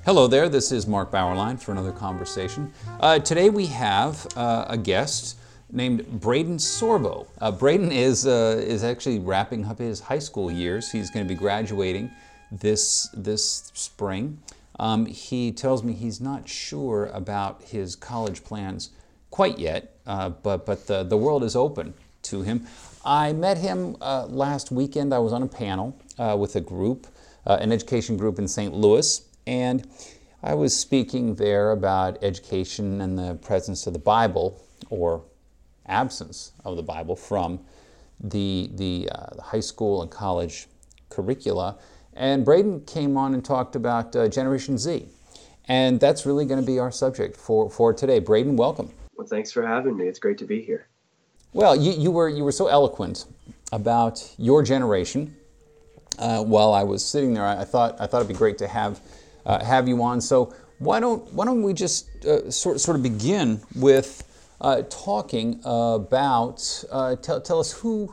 Hello there, this is Mark Bauerlein for another conversation. Today we have a guest named Braden Sorbo. Braden is actually wrapping up his high school years. He's going to be graduating this spring. He tells me he's not sure about his college plans quite yet, but the world is open to him. I met him last weekend. I was on a panel with a group, an education group in St. Louis. And I was speaking there about education and the presence of the Bible, or absence of the Bible, from the high school and college curricula. And Braden came on and talked about Generation Z. And that's really going to be our subject for today. Braden, welcome. Well, thanks for having me. It's great to be here. Well, you were so eloquent about your generation. While I was sitting there, I thought it'd be great to have you on. So why don't we just sort of begin with talking about tell us who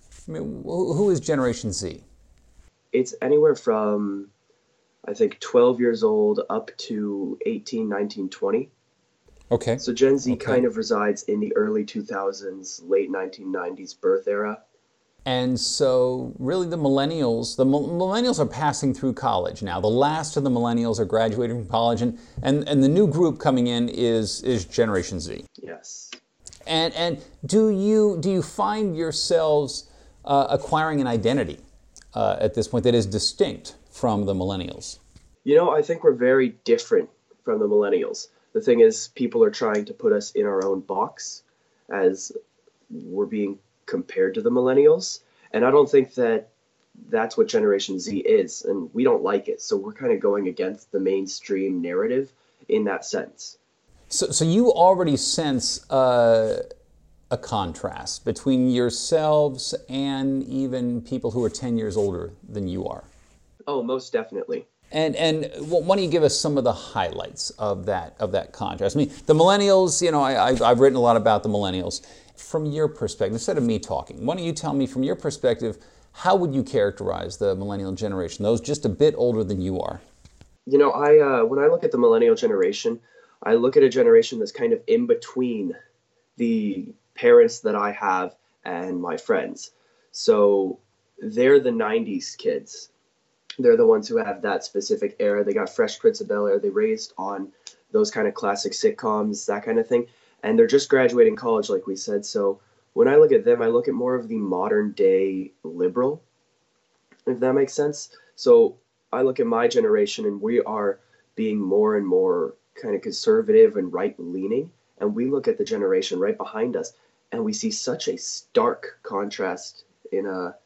is Generation Z? It's anywhere from, I think, 12 years old up to 18, 19, 20. Okay. So Gen Z kind of resides in the early 2000s, late 1990s birth era. And so really the millennials are passing through college now. The last of the millennials are graduating from college, and the new group coming in is Generation Z. Yes. And do you find yourselves acquiring an identity at this point that is distinct from the millennials? You know, I think we're very different from the millennials. The thing is, people are trying to put us in our own box as we're being compared to the millennials, and I don't think that that's what Generation Z is, and we don't like it, so we're kind of going against the mainstream narrative in that sense. So you already sense a contrast between yourselves and even people who are 10 years older than you are. Oh, most definitely. And why don't you give us some of the highlights of that contrast? I mean, the millennials, you know, I've written a lot about the millennials. From your perspective, instead of me talking, why don't you tell me from your perspective, how would you characterize the millennial generation, those just a bit older than you are? You know, when I look at the millennial generation, I look at a generation that's kind of in between the parents that I have and my friends. So they're the 90s kids. They're the ones who have that specific era. They got Fresh Prince of Bel-Air. They raised on those kind of classic sitcoms, that kind of thing. And they're just graduating college, like we said. So when I look at them, I look at more of the modern day liberal, if that makes sense. So I look at my generation, and we are being more and more kind of conservative and right-leaning. And we look at the generation right behind us, and we see such a stark contrast in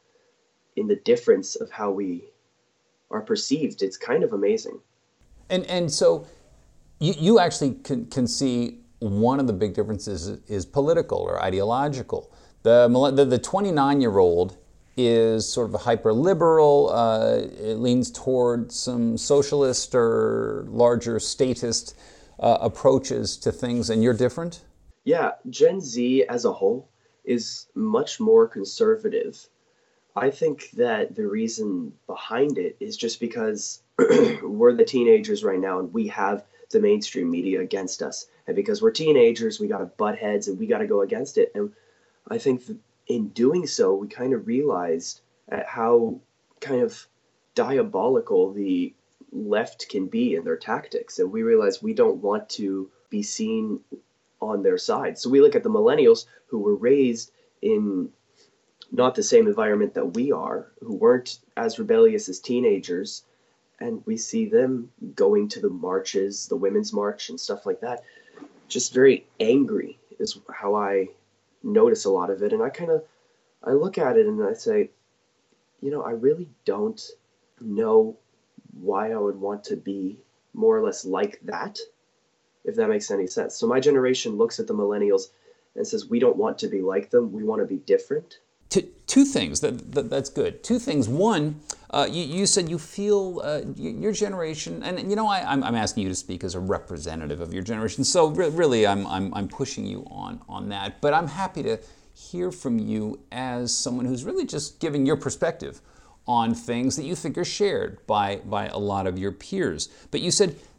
the difference of how we are perceived. It's kind of amazing. And so you actually can see one of the big differences is political or ideological. The 29-year-old is sort of a hyper-liberal. It leans toward some socialist or larger statist approaches to things, and you're different? Yeah, Gen Z as a whole is much more conservative. I think that the reason behind it is just because we're the teenagers right now, and we have the mainstream media against us. And because we're teenagers, we got to butt heads and we got to go against it. And I think in doing so, we kind of realized at how kind of diabolical the left can be in their tactics. And we realized we don't want to be seen on their side. So we look at the millennials who were raised in not the same environment that we are, who weren't as rebellious as teenagers, and we see them going to the marches, the Women's March and stuff like that, just very angry is how I notice a lot of it. And I look at it and I say, you know, I really don't know why I would want to be more or less like that, if that makes any sense. So my generation looks at the millennials and says, we don't want to be like them, we want to be different. Two things, that's good. Two things. One, you said you feel your generation, and you know I'm asking you to speak as a representative of your generation, so really I'm pushing you on that, but I'm happy to hear from you as someone who's really just giving your perspective on things that you think are shared by a lot of your peers. But you said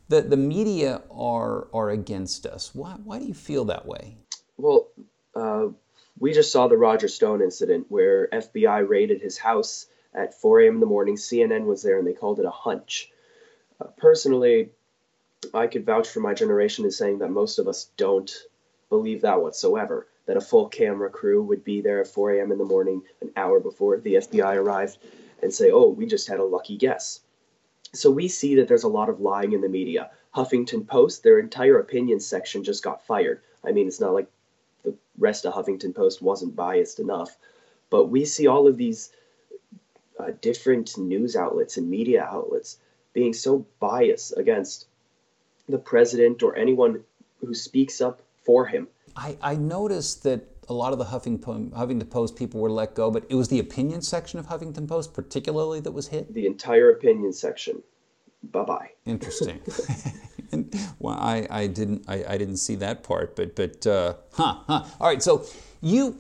the media are against us. Why do you feel that way? Well, uh, we just saw the Roger Stone incident where FBI raided his house at 4 a.m. in the morning. CNN was there and they called it a hunch. Personally, I could vouch for my generation as saying that most of us don't believe that whatsoever. That a full camera crew would be there at 4 a.m. in the morning, an hour before the FBI arrived, and say, oh, we just had a lucky guess. So we see that there's a lot of lying in the media. Huffington Post, their entire opinion section just got fired. I mean, it's not like the rest of Huffington Post wasn't biased enough, but we see all of these different news outlets and media outlets being so biased against the president or anyone who speaks up for him. I noticed that a lot of the Huffington Post people were let go, but it was the opinion section of Huffington Post particularly that was hit? The entire opinion section. Bye-bye. Interesting. Well, I didn't see that part, but All right, so you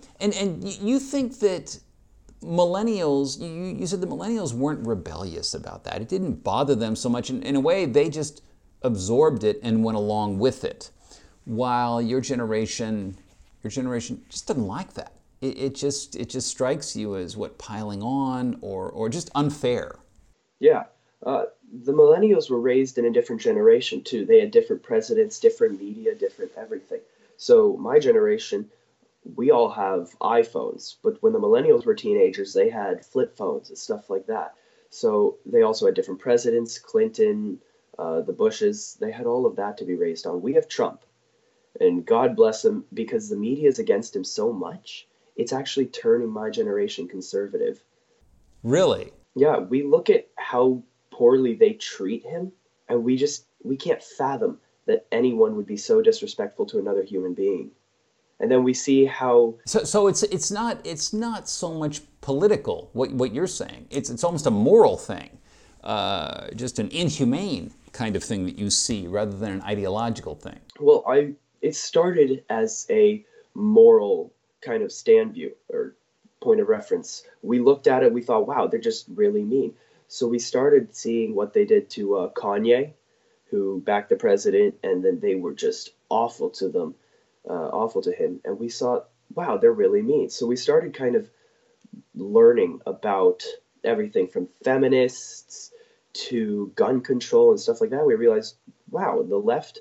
think that millennials, you said the millennials weren't rebellious about that. It didn't bother them so much. In a way, they just absorbed it and went along with it, while your generation just doesn't like that. It just strikes you as what, piling on or just unfair. Yeah. The millennials were raised in a different generation too. They had different presidents, different media, different everything. So my generation, we all have iPhones, but when the millennials were teenagers, they had flip phones and stuff like that. So they also had different presidents, Clinton, the Bushes. They had all of that to be raised on. We have Trump, and God bless him, because the media is against him so much, it's actually turning my generation conservative. Really? Yeah, we look at how poorly they treat him, and we can't fathom that anyone would be so disrespectful to another human being. And then we see how so it's not so much political what you're saying. It's almost a moral thing, just an inhumane kind of thing that you see rather than an ideological thing. well, it started as a moral kind of stand view or point of reference. We looked at it, we thought, wow, they're just really mean. So we started seeing what they did to Kanye, who backed the president, and then they were just awful to them, awful to him. And we saw, wow, they're really mean. So we started kind of learning about everything from feminists to gun control and stuff like that. We realized, wow, the left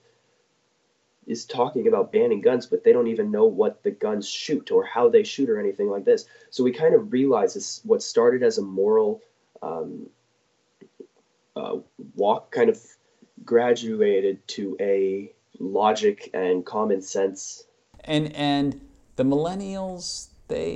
is talking about banning guns, but they don't even know what the guns shoot or how they shoot or anything like this. So we kind of realized this, what started as a moral walk kind of graduated to a logic and common sense. And the millennials,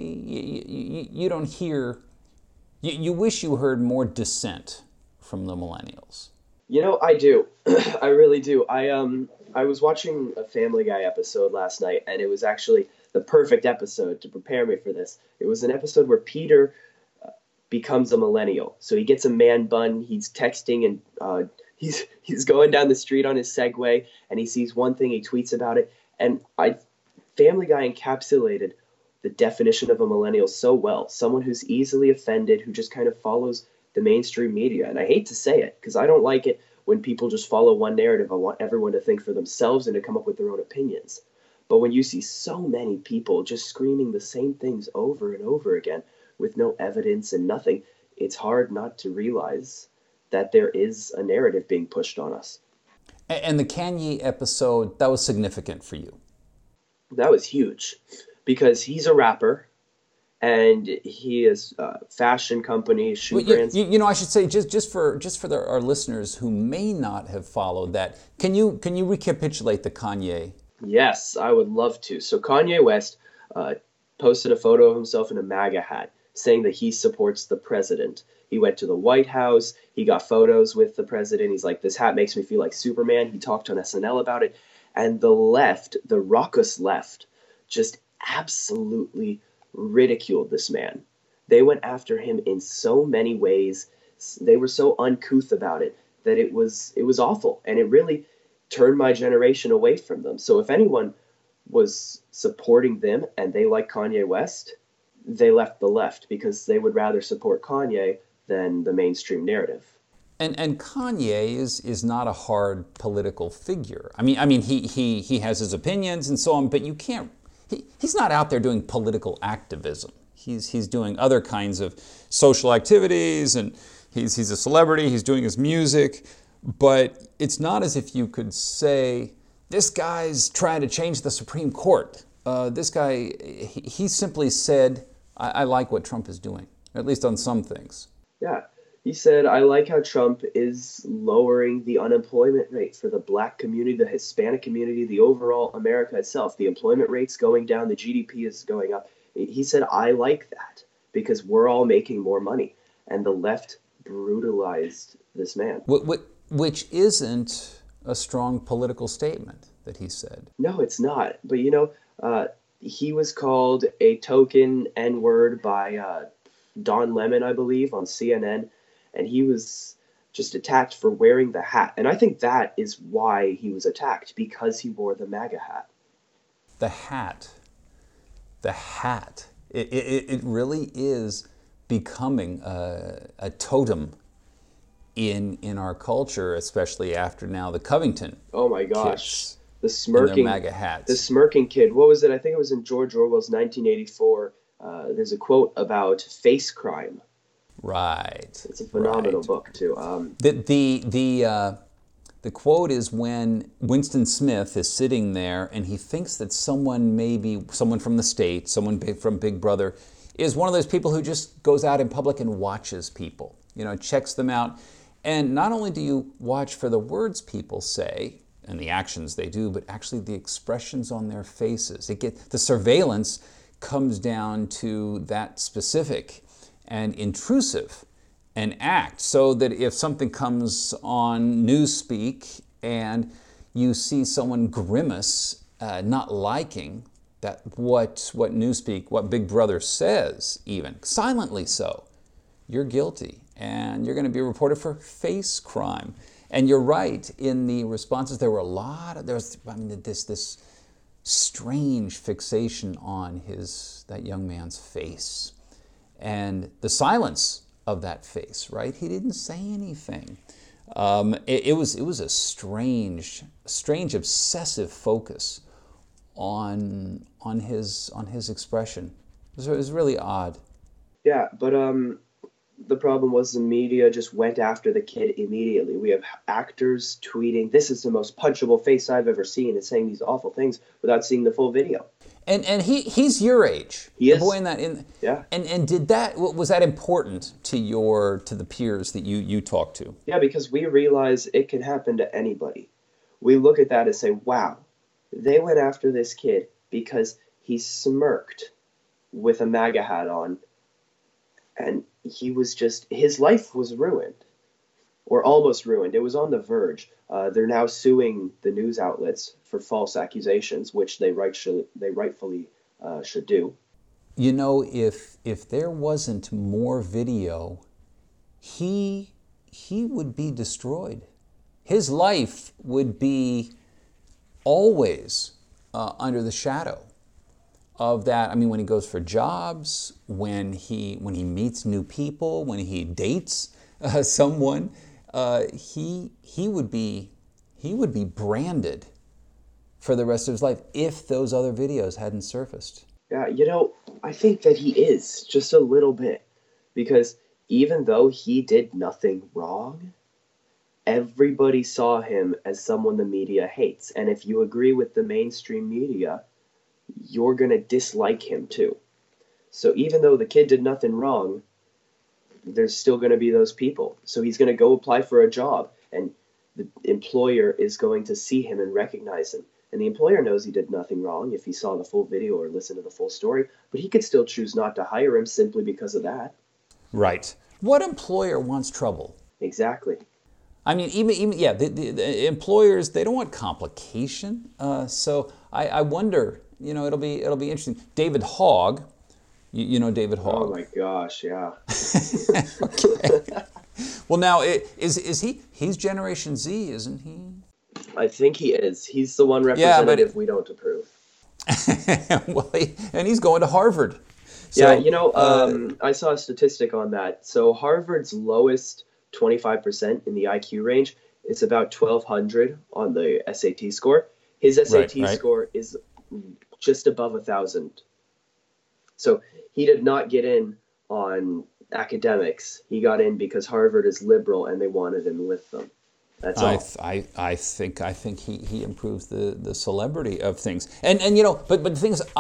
you don't hear, you wish you heard more dissent from the millennials. You know, I do. I really do. I was watching a Family Guy episode last night, and it was actually the perfect episode to prepare me for this. It was an episode where Peter becomes a millennial. So he gets a man bun, he's texting, and he's going down the street on his Segway, and he sees one thing, he tweets about it, and Family Guy encapsulated the definition of a millennial so well. Someone who's easily offended, who just kind of follows the mainstream media. And I hate to say it, because I don't like it when people just follow one narrative. I want everyone to think for themselves and to come up with their own opinions. But when you see so many people just screaming the same things over and over again with no evidence and nothing, it's hard not to realize that there is a narrative being pushed on us. And the Kanye episode, that was significant for you. That was huge, because he's a rapper, and he is fashion companies, shoe brands. You know, I should say, just for our listeners who may not have followed that, can you recapitulate the Kanye? Yes, I would love to. So Kanye West posted a photo of himself in a MAGA hat, saying that he supports the president. He went to the White House. He got photos with the president. He's like, this hat makes me feel like Superman. He talked on SNL about it. And the left, the raucous left, just absolutely ridiculed this man. They went after him in so many ways. They were so uncouth about it that it was awful. And it really turned my generation away from them. So if anyone was supporting them and they like Kanye West, they left the left, because they would rather support Kanye than the mainstream narrative. And Kanye is not a hard political figure. I mean he has his opinions and so on, but you can't. He's not out there doing political activism. He's doing other kinds of social activities, and he's a celebrity. He's doing his music, but it's not as if you could say this guy's trying to change the Supreme Court. This guy, he simply said, I like what Trump is doing, at least on some things. Yeah. He said, I like how Trump is lowering the unemployment rate for the black community, the Hispanic community, the overall America itself. The employment rate's going down, the GDP is going up. He said, I like that because we're all making more money. And the left brutalized this man. Which isn't a strong political statement that he said. No, it's not. But, he was called a token N-word by Don Lemon, I believe, on CNN. And he was just attacked for wearing the hat. And I think that is why he was attacked, because he wore the MAGA hat. The hat. It really is becoming a totem in our culture, especially after now the Covington. Oh my gosh. Kids the smirking MAGA hats. The smirking kid. What was it? I think it was in George Orwell's 1984. There's a quote about face crime. Right. It's a phenomenal book too. The quote is when Winston Smith is sitting there and he thinks that someone, maybe someone from the state, someone from Big Brother, is one of those people who just goes out in public and watches people, checks them out. And not only do you watch for the words people say and the actions they do, but actually the expressions on their faces. The surveillance comes down to that specific and intrusive an act, so that if something comes on Newspeak and you see someone grimace, not liking that what Newspeak, what Big Brother says, even silently so, you're guilty and you're going to be reported for face crime. And you're right, in the responses there was this strange fixation on that young man's face. And the silence of that face, right? He didn't say anything. It was a strange, obsessive focus on his expression. It was really odd. Yeah, but the problem was the media just went after the kid immediately. We have actors tweeting, "This is the most punchable face I've ever seen," and saying these awful things without seeing the full video. And he's your age. He is. The boy in that Yeah. And was that important to the peers that you talked to? Yeah, because we realize it can happen to anybody. We look at that and say, wow, they went after this kid because he smirked with a MAGA hat on, and his life was ruined, or almost ruined. It was on the verge. They're now suing the news outlets for false accusations, which they rightfully should do. If there wasn't more video, he would be destroyed. His life would be always under the shadow of that. I mean, when he goes for jobs, when he meets new people, when he dates someone, he would be branded for the rest of his life if those other videos hadn't surfaced. Yeah, I think that he is, just a little bit, because even though he did nothing wrong, everybody saw him as someone the media hates. And if you agree with the mainstream media, you're going to dislike him too. So even though the kid did nothing wrong, there's still going to be those people. So he's going to go apply for a job, and the employer is going to see him and recognize him. And the employer knows he did nothing wrong if he saw the full video or listened to the full story, but he could still choose not to hire him simply because of that. Right. What employer wants trouble? Exactly. I mean, even the employers, they don't want complication. So I wonder, it'll be interesting. David Hogg, you know David Hogg. Oh my gosh, yeah. Okay. Well, now is he? He's Generation Z, isn't he? I think he is. He's the one representative we don't approve. Well, and he's going to Harvard. So, I saw a statistic on that. So Harvard's lowest 25% in the IQ range. It's about 1200 on the SAT score. His Right, SAT right. score is just above 1,000. So he did not get in on academics. He got in because Harvard is liberal and they wanted him with them. That's all. I think he improves the celebrity of things. And you know, but the thing is,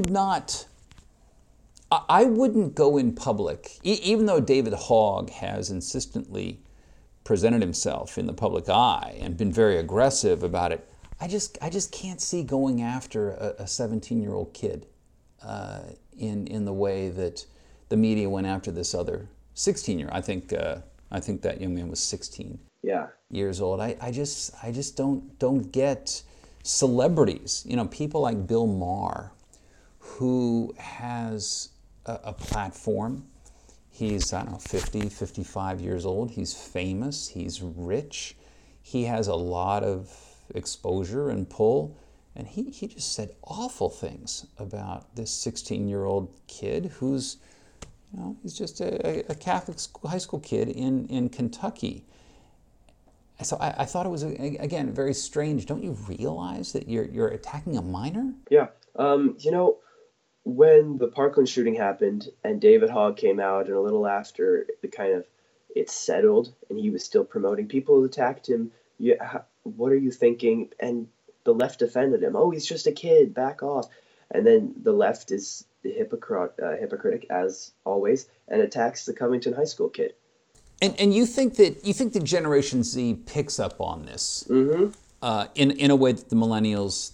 I wouldn't go in public, even though David Hogg has insistently presented himself in the public eye and been very aggressive about it. I just can't see going after a 17-year-old kid in the way that the media went after this other 16-year. I think that young man was 16 Yeah. years old. I just don't get celebrities. You know, people like Bill Maher, who has a platform. He's, I don't know, 50, 55 years old. He's famous. He's rich. He has a lot of exposure and pull. And he just said awful things about this 16-year-old kid who's, you know, he's just a Catholic high school kid in Kentucky. So I thought it was, again, very strange. Don't you realize that you're attacking a minor? Yeah. You know, when the Parkland shooting happened and David Hogg came out, and a little after it settled and he was still promoting, people attacked him. Yeah, what are you thinking? And the left defended him. Oh, he's just a kid. Back off. And then the left is hypocritic as always and attacks the Covington High School kid. And you think that Generation Z picks up on this in a way that the millennials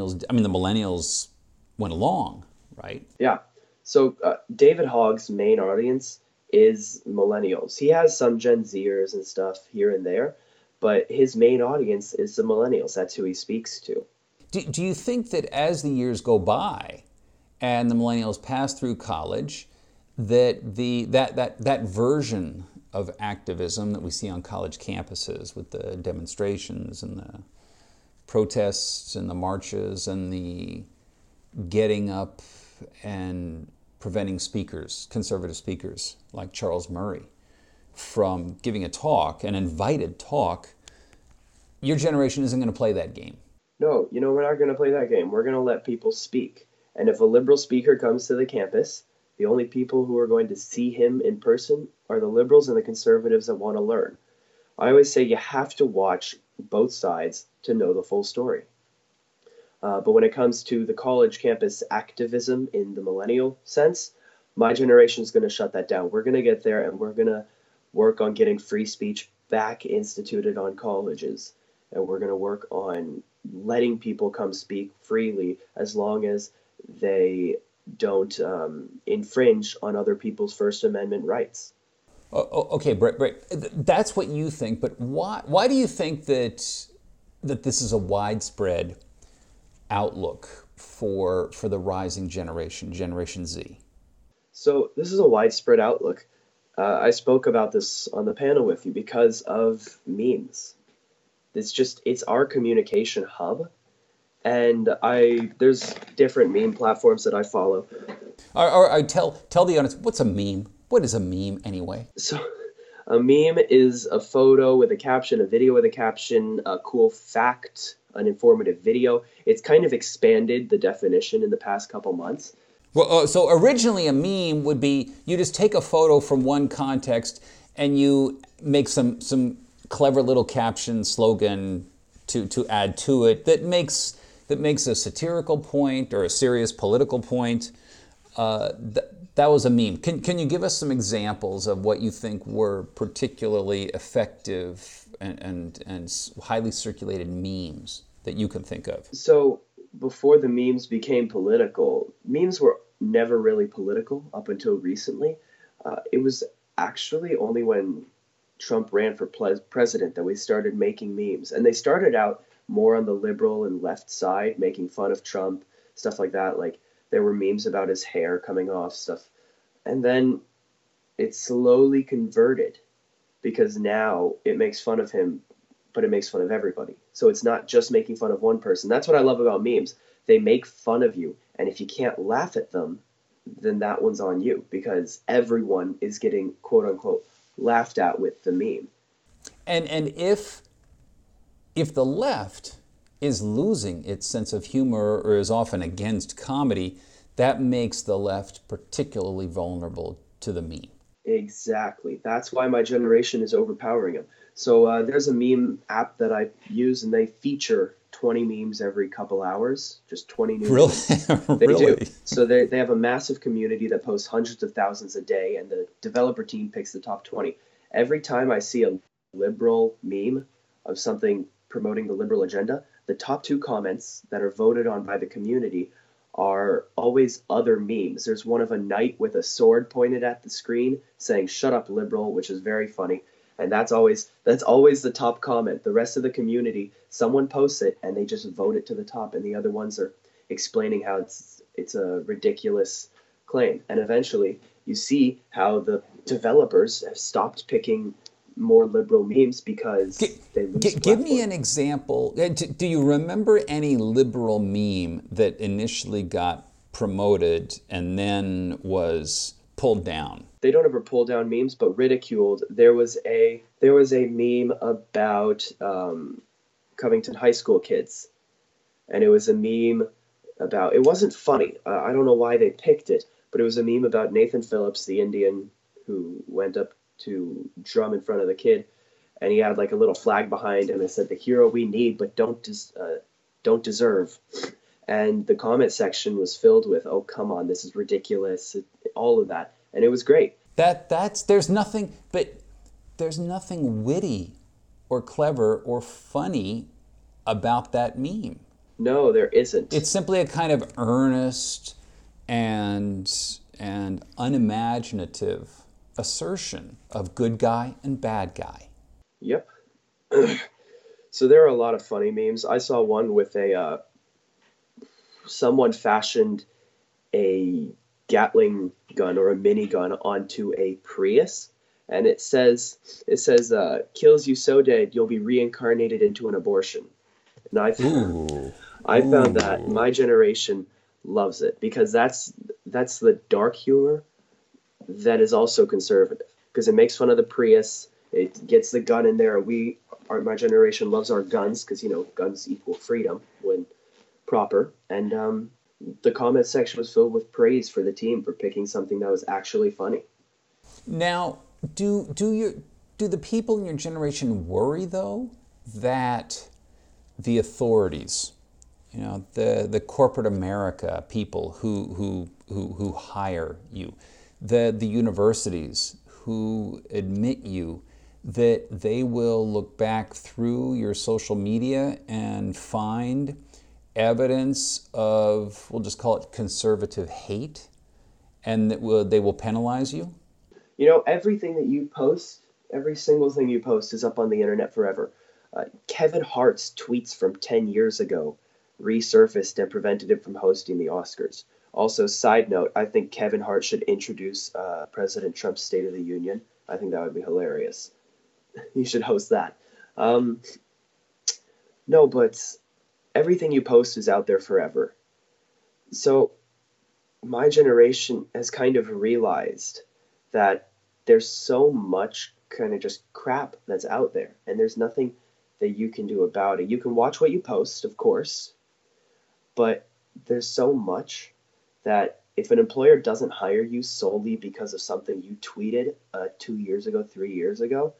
went along, right? Yeah. So David Hogg's main audience is millennials. He has some Gen Zers and stuff here and there, but his main audience is the millennials. That's who he speaks to. Do you think that as the years go by and the millennials pass through college, that that version of activism that we see on college campuses with the demonstrations and the protests and the marches and the getting up and preventing speakers, conservative speakers like Charles Murray, from giving a talk, an invited talk, your generation isn't going to play that game? No, you know, we're not going to play that game. We're going to let people speak. And if a liberal speaker comes to the campus, the only people who are going to see him in person are the liberals and the conservatives that want to learn. I always say you have to watch both sides to know the full story. But when it comes to the college campus activism in the millennial sense, my generation is going to shut that down. We're going to get there and we're going to work on getting free speech back instituted on colleges. And we're going to work on letting people come speak freely as long as they don't infringe on other people's First Amendment rights. Okay, Brett, that's what you think, but why do you think that this is a widespread outlook for the rising generation, Generation Z? So this is a widespread outlook. I spoke about this on the panel with you because of memes. It's our communication hub. And there's different meme platforms that I follow. All right, tell the audience, what's a meme? What is a meme anyway? So a meme is a photo with a caption, a video with a caption, a cool fact, an informative video. It's kind of expanded the definition in the past couple months. Well, so originally a meme would be you just take a photo from one context and you make some clever little caption, slogan to add to it that makes a satirical point or a serious political point. That was a meme. Can you give us some examples of what you think were particularly effective and highly circulated memes that you can think of? So before the memes became political, memes were never really political up until recently. It was actually only when Trump ran for president that we started making memes. And they started out more on the liberal and left side, making fun of Trump, stuff like that. Like there were memes about his hair coming off, stuff. And then it slowly converted because now it makes fun of him, but it makes fun of everybody. So it's not just making fun of one person. That's what I love about memes. They make fun of you. And if you can't laugh at them, then that one's on you because everyone is getting, quote unquote, laughed at with the meme. And if the left is losing its sense of humor or is often against comedy, that makes the left particularly vulnerable to the meme. Exactly. That's why my generation is overpowering them. So there's a meme app that I use, and they feature 20 memes every couple hours, just 20 new Really? memes. They Really? do. So they have a massive community that posts hundreds of thousands a day, and the developer team picks the top 20. Every time I see a liberal meme of something promoting the liberal agenda, the top two comments that are voted on by the community are always other memes. There's one of a knight with a sword pointed at the screen saying "Shut up, liberal," which is very funny. And that's always the top comment. The rest of the community, someone posts it and they just vote it to the top, and the other ones are explaining how it's a ridiculous claim. And eventually, you see how the developers have stopped picking more liberal memes because they lose Give me platform. an example. Do you remember any liberal meme that initially got promoted and then was pulled down? They don't ever pull down memes, but ridiculed. There was a meme about Covington High School kids, and it was a meme about. It wasn't funny. I don't know why they picked it, but it was a meme about Nathan Phillips, the Indian who went up to drum in front of the kid, and he had like a little flag behind him that said, "The hero we need but don't deserve." And the comment section was filled with, "Oh, come on, this is ridiculous," all of that, and it was great. There's nothing witty or clever or funny about that meme. No, there isn't. It's simply a kind of earnest and unimaginative assertion of good guy and bad guy. Yep. So there are a lot of funny memes. I saw one with a someone fashioned a Gatling gun or a minigun onto a Prius, and it says kills you so dead you'll be reincarnated into an abortion. And Ooh. I found that Ooh. my generation loves it because that's the dark humor that is also conservative because it makes fun of the Prius. It gets the gun in there. My generation loves our guns because guns equal freedom when proper. And the comment section was filled with praise for the team for picking something that was actually funny. Now, do the people in your generation worry though that the authorities, the corporate America people who hire you, the universities who admit you, that they will look back through your social media and find evidence of, we'll just call it conservative hate, and that they will penalize you? Everything that you post, every single thing you post is up on the internet forever. Kevin Hart's tweets from 10 years ago resurfaced and prevented him from hosting the Oscars. Also, side note, I think Kevin Hart should introduce President Trump's State of the Union. I think that would be hilarious. You should host that. No, but everything you post is out there forever. So my generation has kind of realized that there's so much kind of just crap that's out there, and there's nothing that you can do about it. You can watch what you post, of course, but there's so much that if an employer doesn't hire you solely because of something you tweeted 2 years ago, 3 years ago,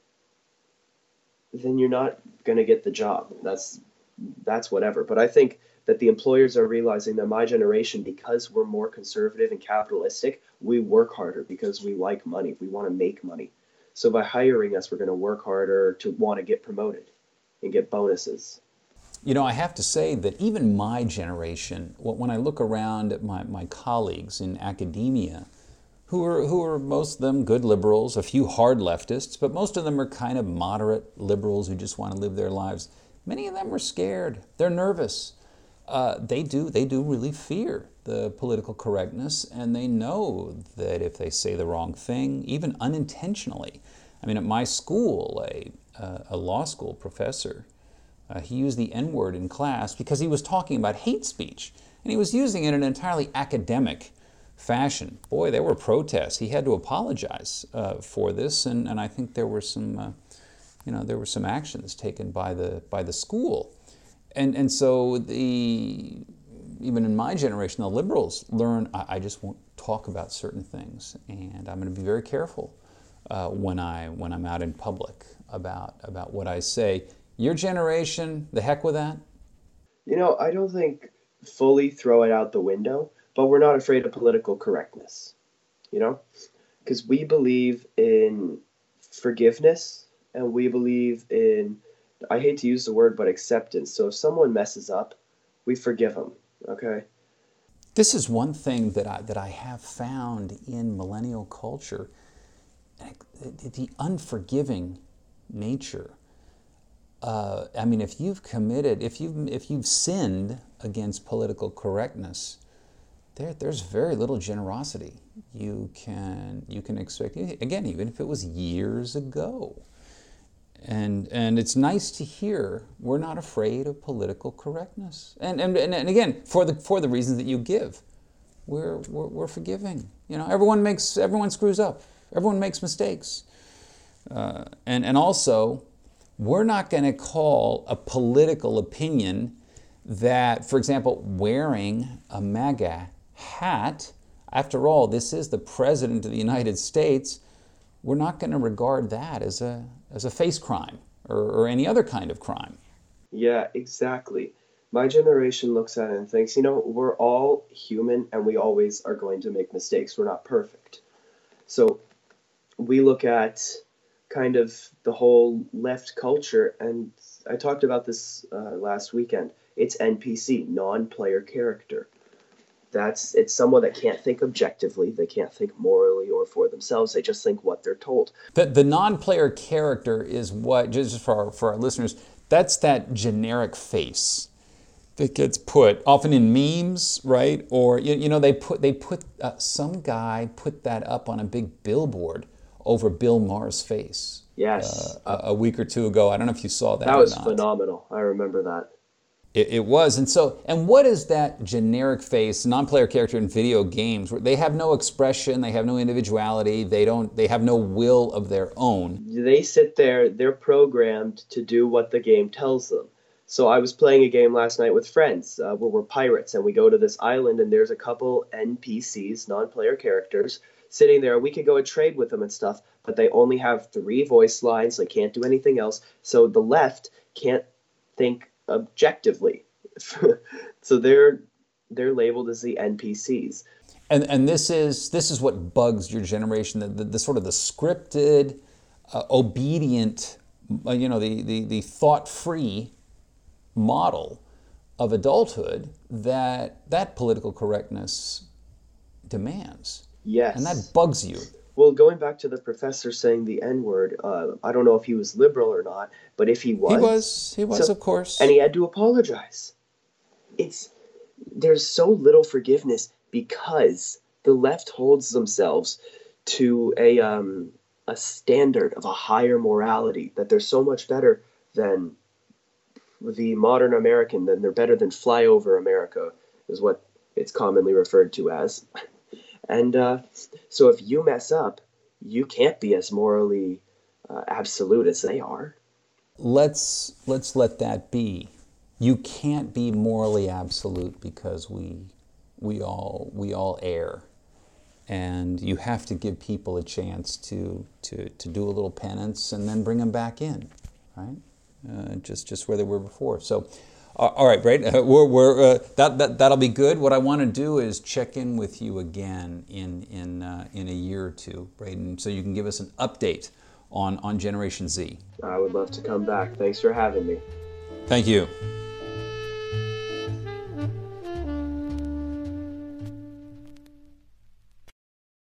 then you're not going to get the job. That's whatever. But I think that the employers are realizing that my generation, because we're more conservative and capitalistic, we work harder because we like money. We want to make money. So by hiring us, we're going to work harder to want to get promoted and get bonuses. I have to say that even my generation, when I look around at my colleagues in academia, who are most of them good liberals, a few hard leftists, but most of them are kind of moderate liberals who just want to live their lives. Many of them are scared. They're nervous. They do really fear the political correctness, and they know that if they say the wrong thing, even unintentionally. I mean, at my school, a law school professor, he used the N-word in class because he was talking about hate speech, and he was using it in an entirely academic fashion. Boy, there were protests. He had to apologize for this, and I think there were some, there were some actions taken by the school, and so even in my generation, the liberals learn I just won't talk about certain things, and I'm going to be very careful when I'm out in public about what I say. Your generation, the heck with that. I don't think fully throw it out the window, but we're not afraid of political correctness, because we believe in forgiveness and we believe in, I hate to use the word, but acceptance. So if someone messes up, we forgive them, okay? This is one thing that I have found in millennial culture, the unforgiving nature. If you've sinned against political correctness, there's very little generosity you can expect. Again, even if it was years ago. And it's nice to hear we're not afraid of political correctness. And again, for the reasons that you give, we're forgiving. Everyone screws up. Everyone makes mistakes. And also, we're not going to call a political opinion that, for example, wearing a MAGA hat, after all, this is the President of the United States, we're not going to regard that as a face crime or any other kind of crime. Yeah, exactly. My generation looks at it and thinks, we're all human and we always are going to make mistakes. We're not perfect. So we look at kind of the whole left culture, and I talked about this last weekend. It's NPC, non-player character. It's someone that can't think objectively, they can't think morally or for themselves, they just think what they're told. The non-player character is what, just for our listeners, that's that generic face that gets put, often in memes, right? Or, some guy put that up on a big billboard over Bill Maher's face. Yes. A week or two ago. I don't know if you saw that. That was phenomenal. I remember that. It was. And what is that generic face, non-player character in video games, where they have no expression, they have no individuality, they have no will of their own? They sit there, they're programmed to do what the game tells them. So I was playing a game last night with friends where we're pirates, and we go to this island, and there's a couple NPCs, non-player characters, sitting there. We could go and trade with them and stuff, but they only have 3 voice lines. They can't do anything else. So the left can't think objectively. So they're labeled as the NPCs. And this is what bugs your generation, the sort of the scripted, obedient, the thought-free model of adulthood that political correctness demands. Yes. And that bugs you. Well, going back to the professor saying the N-word, I don't know if he was liberal or not, but if he was... He was, of course. And he had to apologize. There's so little forgiveness because the left holds themselves to a standard of a higher morality, that they're so much better than the modern American, then they're better than flyover America, is what it's commonly referred to as. And so if you mess up, you can't be as morally absolute as they are. Let's let that be. You can't be morally absolute because we all err, and you have to give people a chance to do a little penance and then bring them back in, right? Just where they were before. So. All right, Braden. That'll be good. What I want to do is check in with you again in a year or two, Braden, so you can give us an update on Generation Z. I would love to come back. Thanks for having me. Thank you.